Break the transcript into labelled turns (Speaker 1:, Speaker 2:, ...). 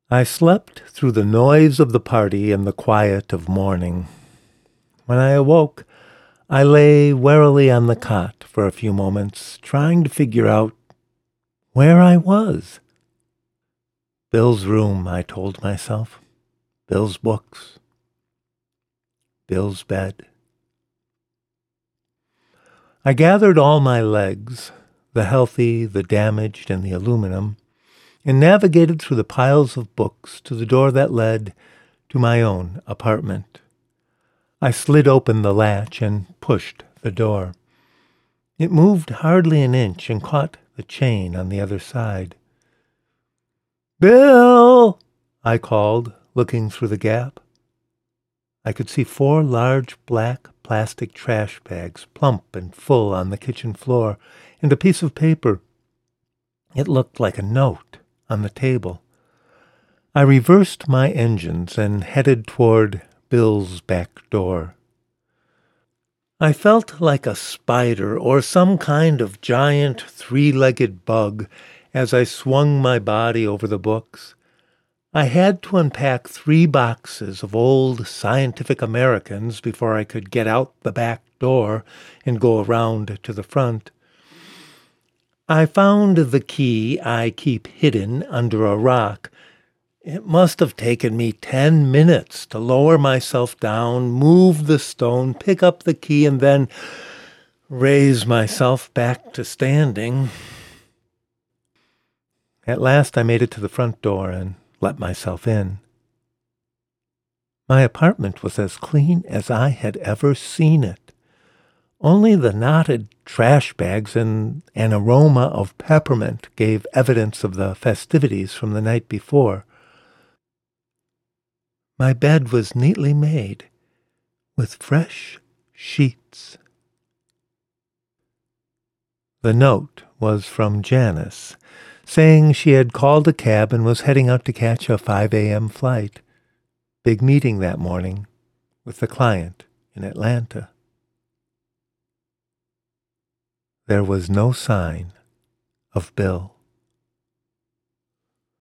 Speaker 1: I slept through the noise of the party and the quiet of morning. When I awoke, I lay warily on the cot for a few moments, trying to figure out where I was. Bill's room, I told myself. Bill's books. Bill's bed. I gathered all my legs, the healthy, the damaged, and the aluminum, and navigated through the piles of books to the door that led to my own apartment. I slid open the latch and pushed the door. It moved hardly an inch and caught the chain on the other side. "Bill!" I called, looking through the gap. I could see 4 large black plastic trash bags, plump and full, on the kitchen floor, and a piece of paper. It looked like a note on the table. I reversed my engines and headed toward Bill's back door. I felt like a spider or some kind of giant 3-legged bug as I swung my body over the books. I had to unpack 3 boxes of old Scientific Americans before I could get out the back door and go around to the front. I found the key I keep hidden under a rock. It must have taken me 10 minutes to lower myself down, move the stone, pick up the key, and then raise myself back to standing. At last I made it to the front door and let myself in. My apartment was as clean as I had ever seen it. Only the knotted trash bags and an aroma of peppermint gave evidence of the festivities from the night before. My bed was neatly made, with fresh sheets. The note was from Janice, saying she had called a cab and was heading out to catch a 5 a.m. flight. Big meeting that morning with the client in Atlanta. There was no sign of Bill.